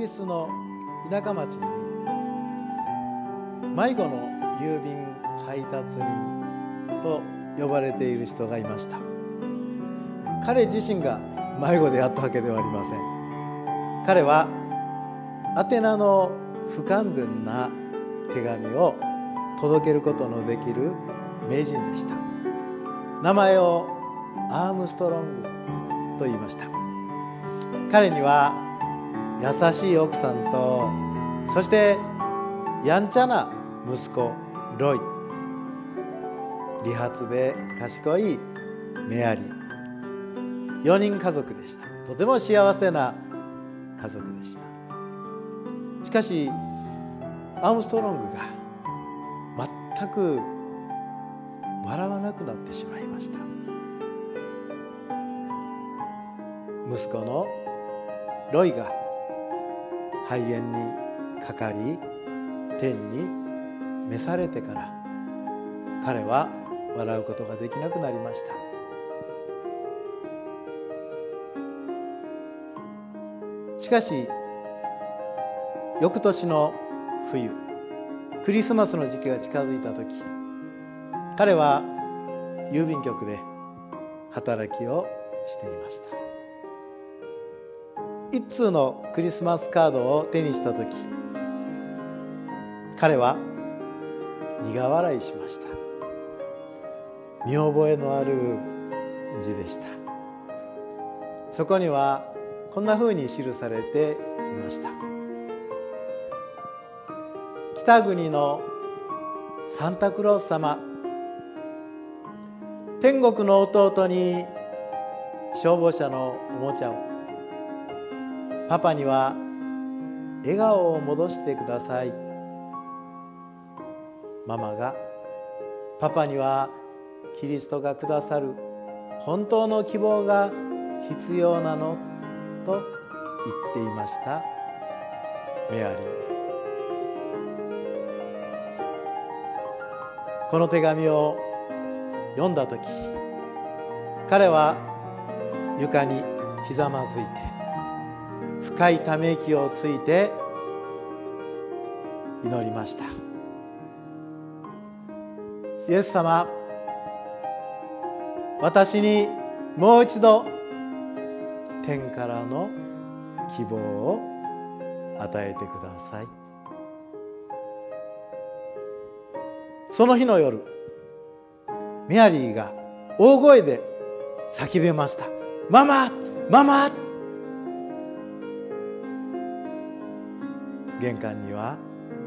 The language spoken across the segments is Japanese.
ギリスの田舎町に迷子の郵便配達人と呼ばれている人がいました。彼自身が迷子であったわけではありません。彼は宛名の不完全な手紙を届けることのできる名人でした。名前をアームストロングと言いました。彼には優しい奥さんと、そしてやんちゃな息子ロイ、利発で賢いメアリー、4人家族でした。とても幸せな家族でした。しかしアームストロングが全く笑わなくなってしまいました。息子のロイが肺炎にかかり天に召されてから、彼は笑うことができなくなりました。しかし翌年の冬、クリスマスの時期が近づいた時、彼は郵便局で働きをしていました。一通のクリスマスカードを手にした時、彼は苦笑いしました。見覚えのある字でした。そこにはこんなふうに記されていました。北国のサンタクロース様、天国の弟に消防車のおもちゃを、パパには笑顔を戻してください。ママが、パパにはキリストがくださる本当の希望が必要なのと言っていましたメアリー。この手紙を読んだ時、彼は床にひざまずいて深いため息をついて祈りました。イエス様、私にもう一度天からの希望を与えてください。その日の夜、メアリーが大声で叫びました。ママ、ママ。玄関には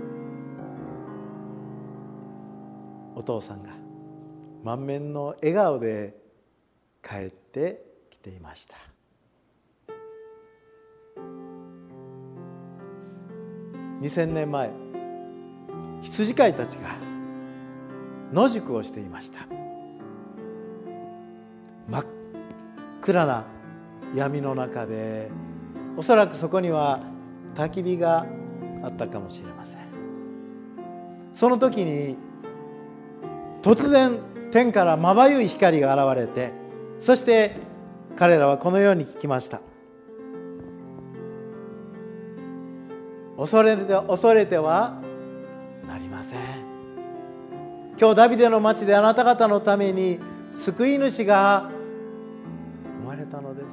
お父さんが満面の笑顔で帰ってきていました。2000年前、羊飼いたちが野宿をしていました。真っ暗な闇の中で、おそらくそこには焚き火があったかもしれません。その時に突然天からまばゆい光が現れて、そして彼らはこのように聞きました。恐れてはなりません。今日ダビデの町であなた方のために救い主が生まれたのです。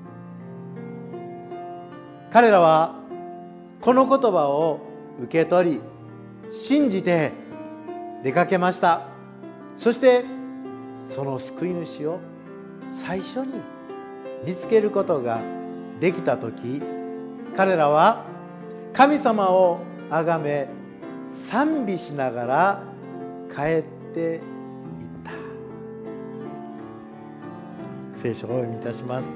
彼らはこの言葉を受け取り信じて出かけました。そしてその救い主を最初に見つけることができたとき、彼らは神様をあがめ賛美しながら帰っていった。聖書をお読みいたします。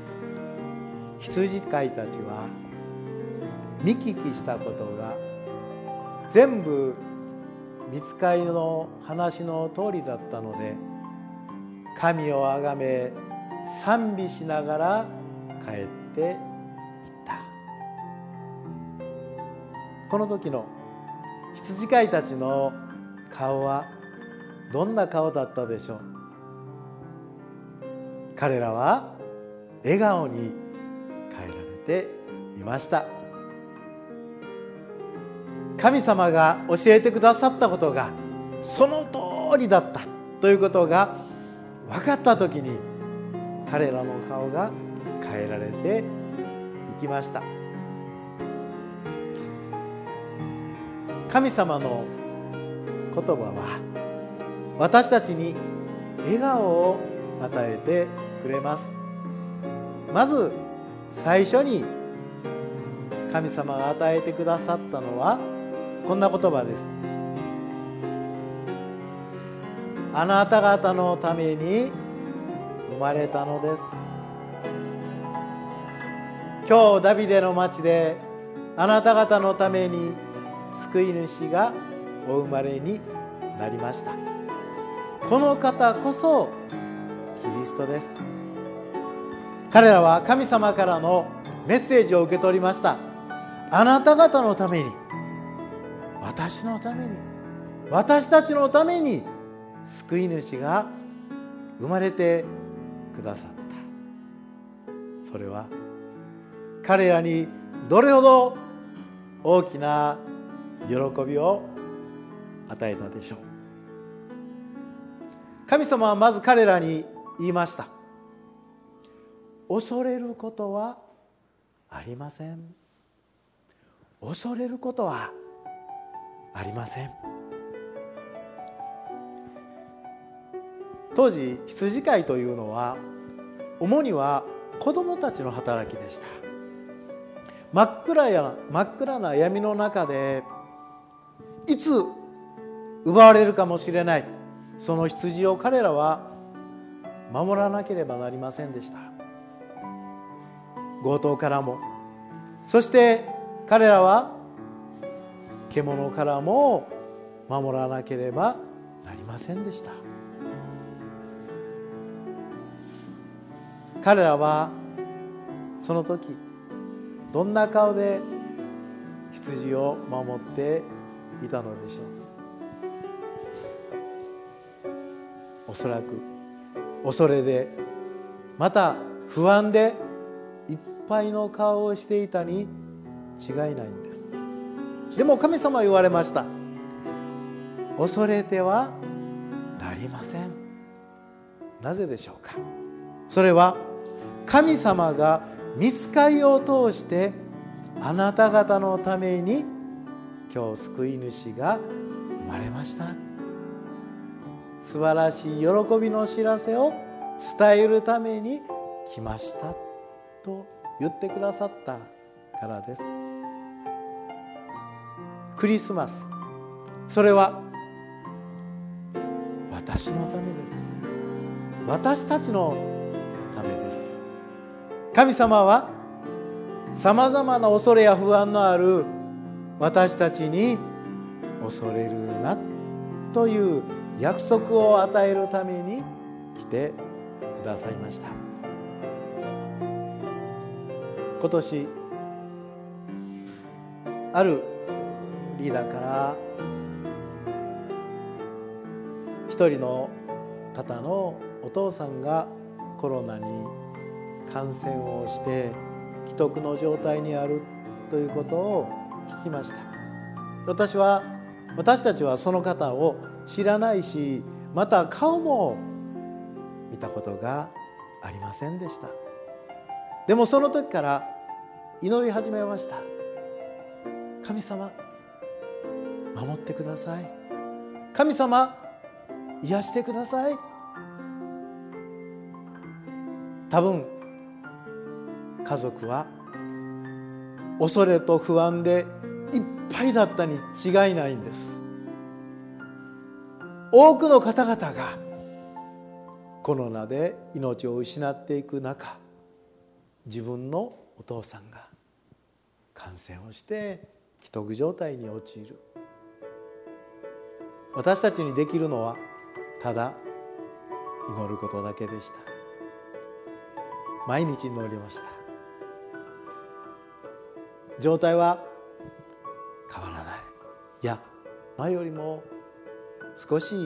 羊飼いたちは見聞きしたことが全部御使いの話の通りだったので、神をあがめ賛美しながら帰っていった。この時の羊飼いたちの顔はどんな顔だったでしょう。彼らは笑顔に変えられていました。 神様が教えてくださったことがその通りだったということが分かった時に、彼らの顔が変えられていきました。神様の言葉は私たちに笑顔を与えてくれます。まず最初に神様が与えてくださったのはこんな言葉です。あなた方のために生まれたのです。今日ダビデの町であなた方のために救い主がお生まれになりました。この方こそキリストです。彼らは神様からのメッセージを受け取りました。あなた方のために、私のために、私たちのために救い主が生まれてくださった。それは彼らにどれほど大きな喜びを与えたでしょう。神様はまず彼らに言いました。恐れることはありません。恐れることはありません。当時羊飼いというのは主には子供たちの働きでした。真っ暗な闇の中でいつ奪われるかもしれない、その羊を彼らは守らなければなりませんでした。強盗からも、そして彼らは獣からも守らなければなりませんでした。彼らはその時どんな顔で羊を守っていたのでしょう。おそらく恐れで、また不安でいっぱいの顔をしていたに違いないんです。でも神様は言われました。恐れてはなりません。なぜでしょうか。それは神様が御使いを通してあなた方のために今日救い主が生まれました。素晴らしい喜びの知らせを伝えるために来ましたと言ってくださったからです。クリスマス、それは私のためです。私たちのためです。神様はさまざまな恐れや不安のある私たちに恐れるなという約束を与えるために来てくださいました。今年あるリーダーから一人の方のお父さんがコロナに感染をして危篤の状態にあるということを聞きました。私たちはその方を知らないし、また顔も見たことがありませんでした。でもその時から祈り始めました。神様、守ってください。神様、癒してください。多分家族は恐れと不安でいっぱいだったに違いないんです。多くの方々がコロナで命を失っていく中、自分のお父さんが感染をして危篤状態に陥る。私たちにできるのはただ祈ることだけでした。毎日祈りました。状態は変わらない。いや、前よりも少し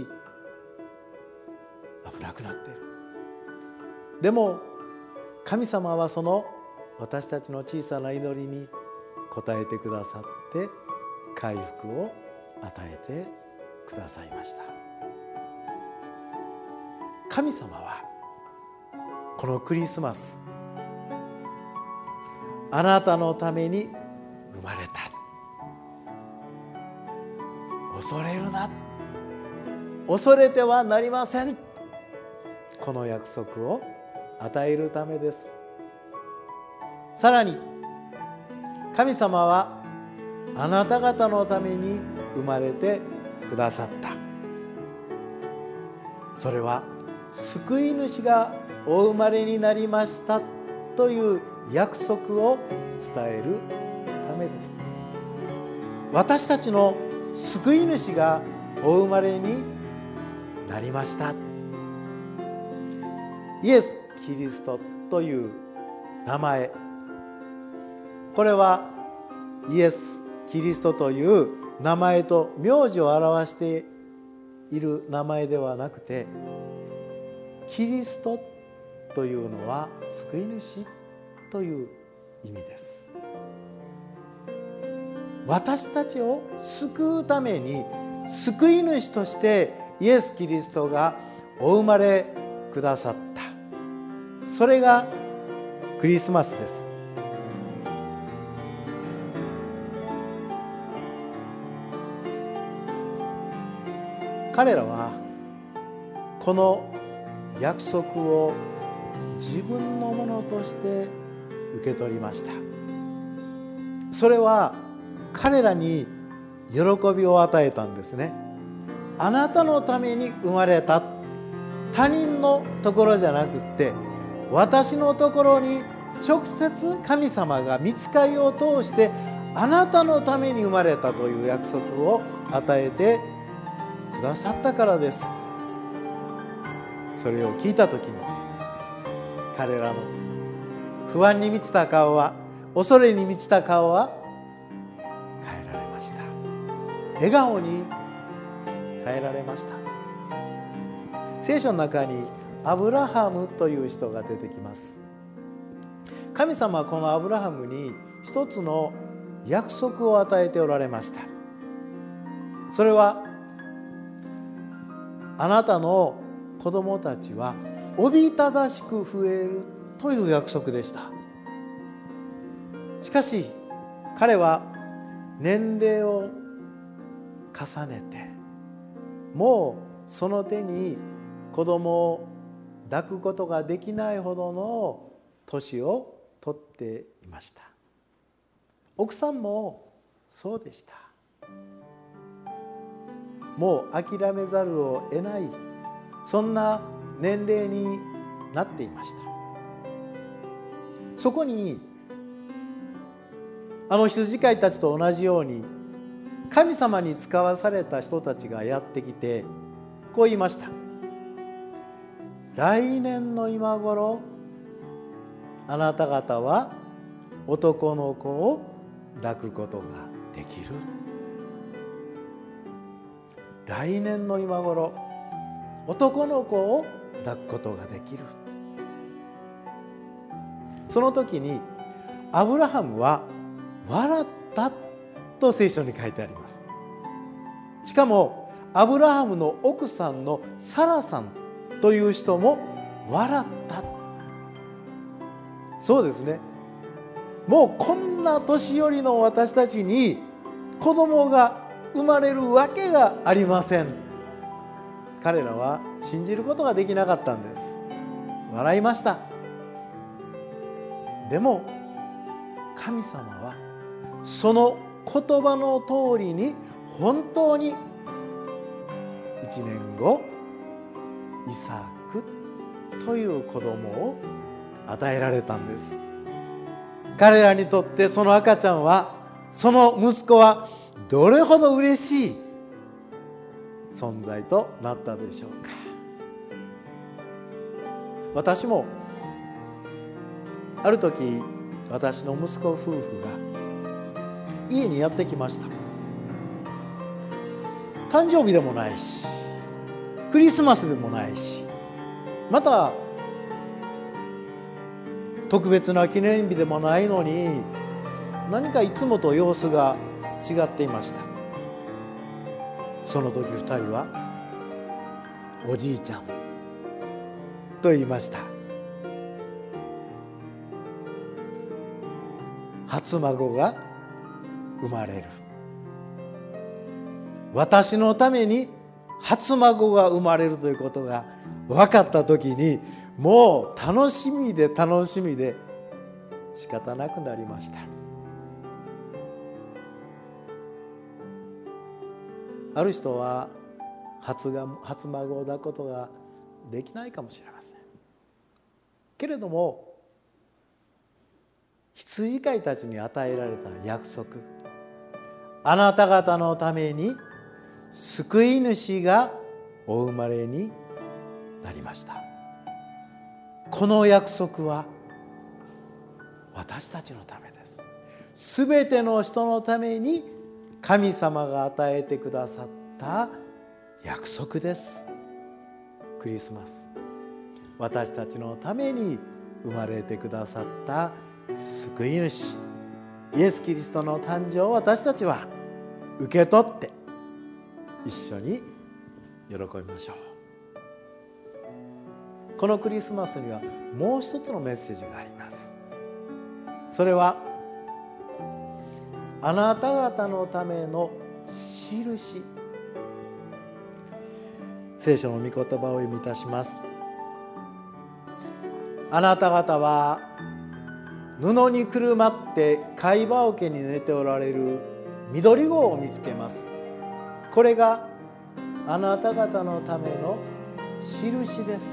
危なくなっている。でも神様はその私たちの小さな祈りに応えてくださって回復を与えてくださいました。神様はこのクリスマス、あなたのために生まれた。恐れるな、恐れてはなりません。この約束を与えるためです。さらに神様はあなた方のために生まれてくださった。それは救い主がお生まれになりましたという約束を伝えるためです。私たちの救い主がお生まれになりました。イエス・キリストという名前、これはイエス・キリストという名前と名字を表している名前ではなくて、キリストというのは救い主という意味です。私たちを救うために救い主としてイエス・キリストがお生まれくださった。それがクリスマスです。彼らはこの約束を自分のものとして受け取りました。それは彼らに喜びを与えたんですね。あなたのために生まれた。他人のところじゃなくって私のところに直接神様が御使いを通してあなたのために生まれたという約束を与えてくださったからです。それを聞いた時に彼らの不安に満ちた顔は、恐れに満ちた顔は変えられました。笑顔に変えられました。聖書の中にアブラハムという人が出てきます。神様はこのアブラハムに一つの約束を与えておられました。それはあなたの子供たちはおびただしく増えるという約束でした。しかし彼は年齢を重ねてもうその手に子供を抱くことができないほどの年を取っていました。奥さんもそうでした。もう諦めざるを得ない、そんな年齢になっていました。そこにあの羊飼いたちと同じように神様に使わされた人たちがやってきてこう言いました。来年の今頃あなた方は男の子を抱くことができる。来年の今頃男の子を抱くことができる。その時にアブラハムは笑ったと聖書に書いてあります。しかもアブラハムの奥さんのサラさんという人も笑った。そうですね。もうこんな年寄りの私たちに子供が生まれるわけがありません。彼らは信じることができなかったんです。笑いました。でも神様はその言葉の通りに本当に1年後イサクという子供を与えられたんです。彼らにとってその赤ちゃんは、その息子はどれほど嬉しい存在となったでしょうか。私もある時、私の息子夫婦が家にやってきました。誕生日でもないし、クリスマスでもないし、また特別な記念日でもないのに、何かいつもと様子が違っていました。その時2人はおじいちゃんと言いました。初孫が生まれる。私のために初孫が生まれるということが分かった時に、もう楽しみで楽しみで仕方なくなりました。ある人は初孫を抱くことができないかもしれませんけれども、羊飼いたちに与えられた約束、あなた方のために救い主がお生まれになりました。この約束は私たちのためです。すべての人のために神様が与えてくださった約束です。クリスマス、私たちのために生まれてくださった救い主イエス・キリストの誕生を私たちは受け取って一緒に喜びましょう。このクリスマスにはもう一つのメッセージがあります。それはあなた方のための印。聖書の御言葉を読みいたします。あなた方は布にくるまって貝羽桶に寝ておられる緑子を見つけます。これがあなた方のための印です。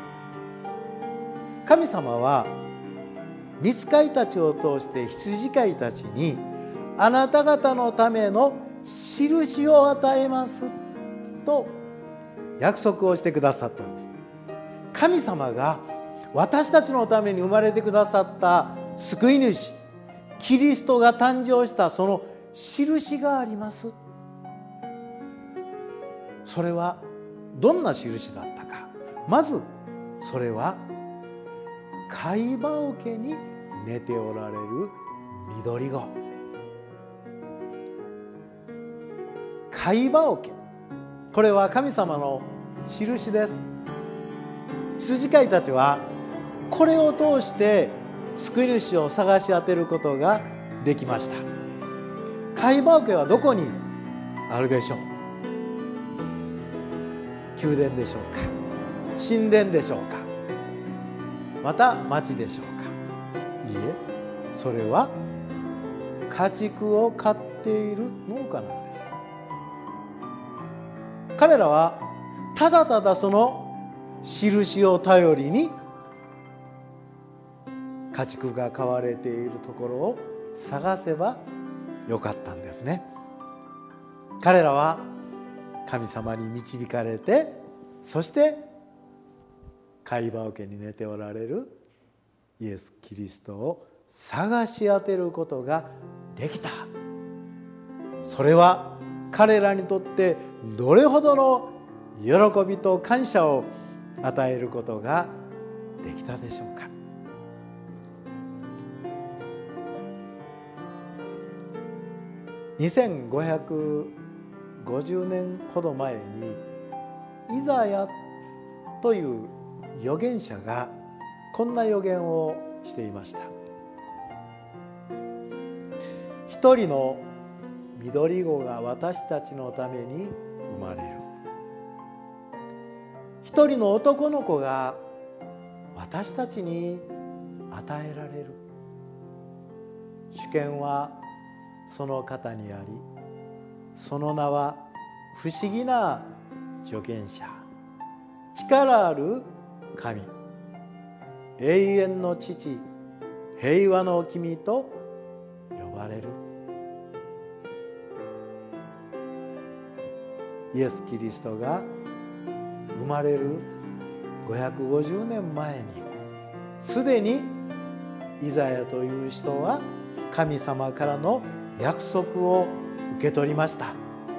神様は御使いたちを通して羊飼いたちにあなた方のための印を与えますと約束をしてくださったんです。神様が私たちのために生まれてくださった救い主キリストが誕生したその印があります。それはどんな印だったか。まずそれは貝羽桶に寝ておられる緑子。貝羽桶、これは神様の印です。羊飼いたちはこれを通して救い主を探し当てることができました。貝羽桶はどこにあるでしょう。宮殿でしょうか、神殿でしょうか、また町でしょうか。いいえ、それは家畜を飼っている農家なんです。彼らはただただその印を頼りに家畜が飼われているところを探せばよかったんですね。彼らは神様に導かれて、そして貝羽桶に寝ておられるイエス・キリストを探し当てることができた。それは彼らにとってどれほどの喜びと感謝を与えることができたでしょうか。2550年ほど前にイザヤという預言者がこんな預言をしていました。一人の緑子が私たちのために生まれる。一人の男の子が私たちに与えられる。主権はその方にあり、その名は不思議な預言者、力ある神、永遠の父、平和の君と呼ばれる。イエス・キリストが生まれる550年前にすでにイザヤという人は神様からの約束を受け取りました。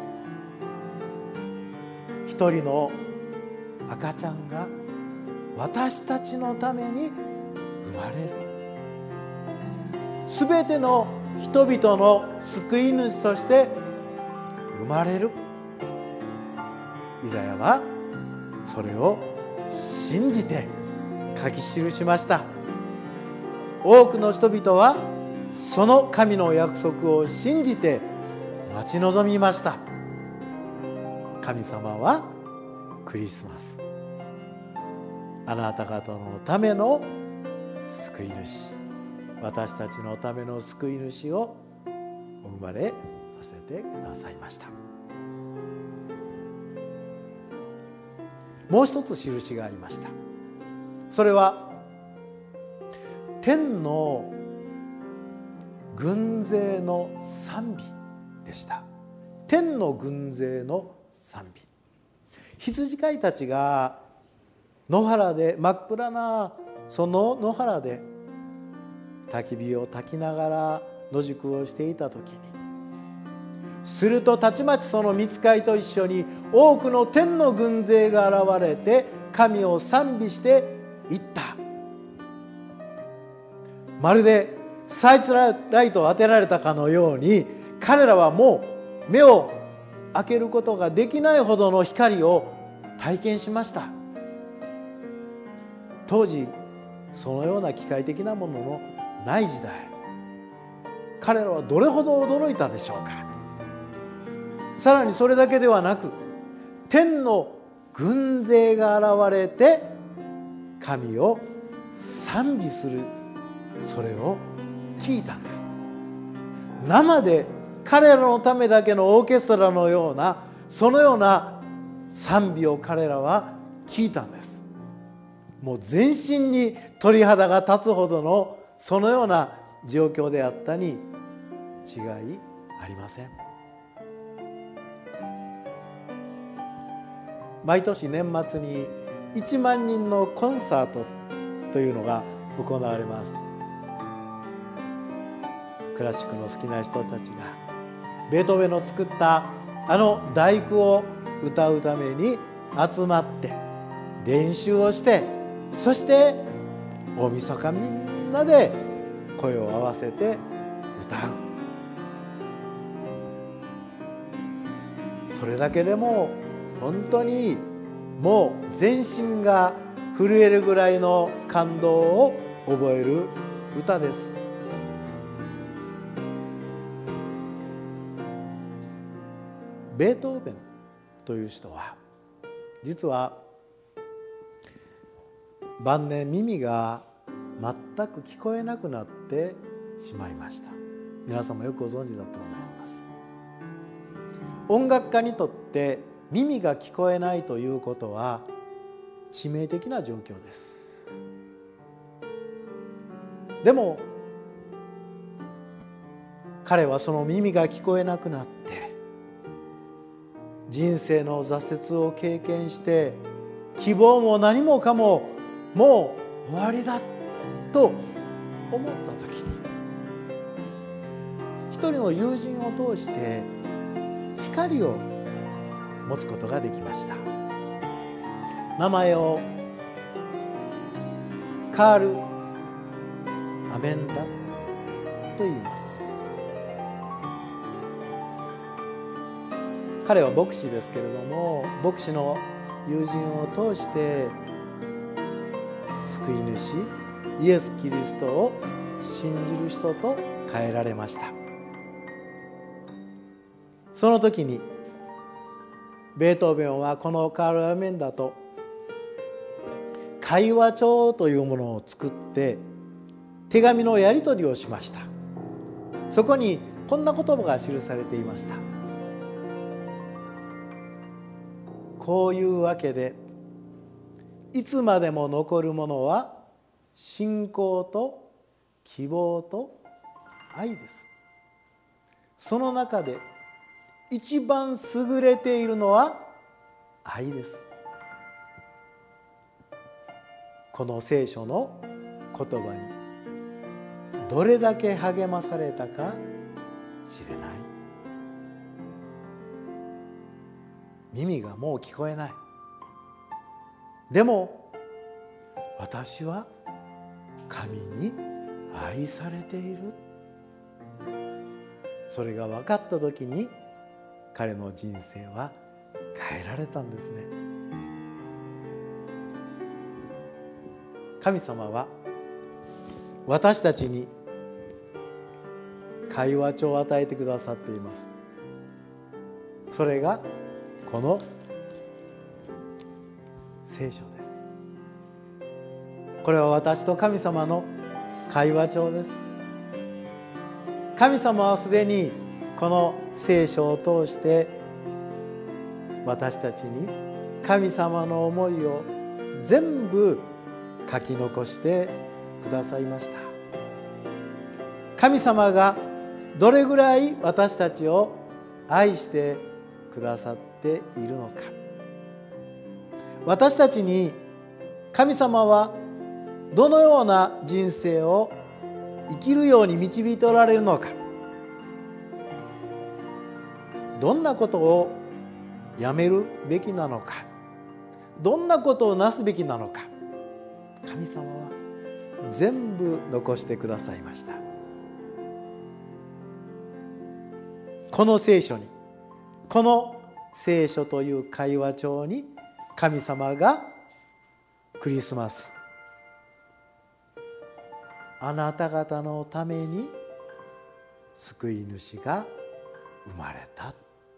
一人の赤ちゃんが私たちのために生まれる。すべての人々の救い主として生まれる。イザヤはそれを信じて書き記しました。多くの人々はその神の約束を信じて待ち望みました。神様はクリスマス、あなた方のための救い主、私たちのための救い主をお生まれさせてくださいました。もう一つ印がありました。それは天の軍勢の賛美でした。天の軍勢の賛美。羊飼いたちが野原で、真っ暗なその野原で焚き火を焚きながら野宿をしていた時に、するとたちまちその御使いと一緒に多くの天の軍勢が現れて神を賛美していった。まるでサイズライトを当てられたかのように、彼らはもう目を開けることができないほどの光を体験しました。当時そのような機械的なもののない時代、彼らはどれほど驚いたでしょうか。さらにそれだけではなく、天の軍勢が現れて神を賛美する、それを聞いたんです。生で彼らのためだけのオーケストラのような、そのような賛美を彼らは聞いたんです。もう全身に鳥肌が立つほどのそのような状況であったに違いありません。毎年年末に1万人のコンサートというのが行われます。クラシックの好きな人たちがベートーベンの作ったあの第九を歌うために集まって練習をして、そして大晦日みんなで声を合わせて歌う。それだけでも本当にもう全身が震えるぐらいの感動を覚える歌です。ベートーベンという人は実は晩年耳が全く聞こえなくなってしまいました。皆さんもよくご存知だと思います。音楽家にとって耳が聞こえないということは致命的な状況です。でも彼はその耳が聞こえなくなって人生の挫折を経験して、希望も何もかももう終わりだと思った時に、一人の友人を通して光を持つことができました。名前をカール・アメンダと言います。彼は牧師ですけれども、牧師の友人を通して救い主イエス・キリストを信じる人と変えられました。その時にベートーベンはこのカール・アメンダと会話帳というものを作って手紙のやり取りをしました。そこにこんな言葉が記されていました。こういうわけでいつまでも残るものは信仰と希望と愛です。その中で一番優れているのは愛です。この聖書の言葉にどれだけ励まされたか知れない。耳がもう聞こえない。でも私は神に愛されている。 それが分かった時に彼の人生は変えられたんですね。神様は私たちに会話帳を与えてくださっています。それがこの聖書です。これは私と神様の会話帳です。神様はすでにこの聖書を通して私たちに神様の思いを全部書き残してくださいました。神様がどれぐらい私たちを愛してくださっているのか、私たちに神様はどのような人生を生きるように導いておられるのか、どんなことをやめるべきなのか、どんなことをなすべきなのか、神様は全部残してくださいました。この聖書に、この聖書という会話帳に神様がクリスマス、あなた方のために救い主が生まれた、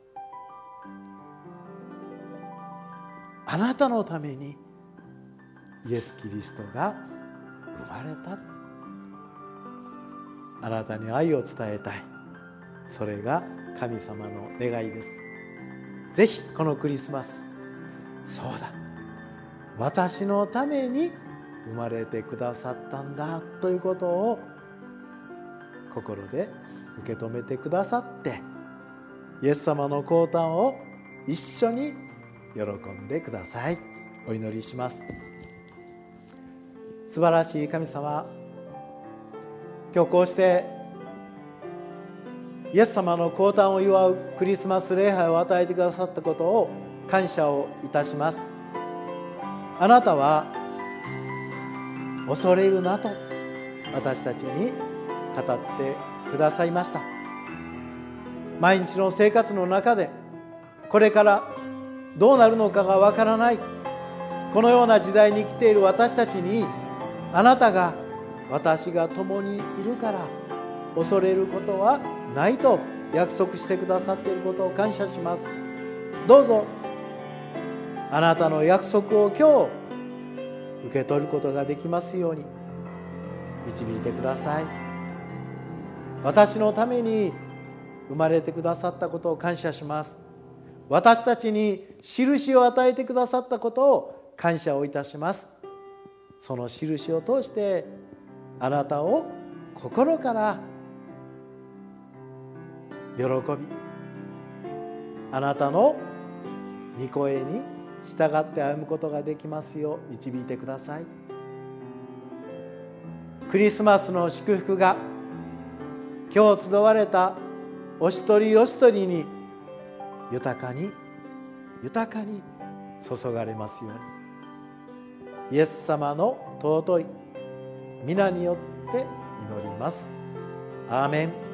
あなたのためにイエス・キリストが生まれた、あなたに愛を伝えたい、それが神様の願いです。ぜひこのクリスマス、そうだ、私のために生まれてくださったんだということを心で受け止めてくださって、イエス様の降誕を一緒に喜んでください。お祈りします。素晴らしい神様、今日こうしてイエス様の降誕を祝うクリスマス礼拝を与えてくださったことを感謝をいたします。あなたは恐れるなと私たちに語ってくださいました。毎日の生活の中でこれからどうなるのかがわからないこのような時代に生きている私たちに、あなたが私が共にいるから恐れることはないと約束してくださっていることを感謝します。どうぞあなたの約束を今日受け取ることができますように導いてください。私のために生まれてくださったことを感謝します。私たちに印を与えてくださったことを感謝をいたします。その印を通してあなたを心から喜び、あなたの御声に従って歩むことができますよう導いてください。クリスマスの祝福が今日集われたお一人お一人に豊かに豊かに注がれますように、イエス様の尊い皆によって祈ります。アーメン。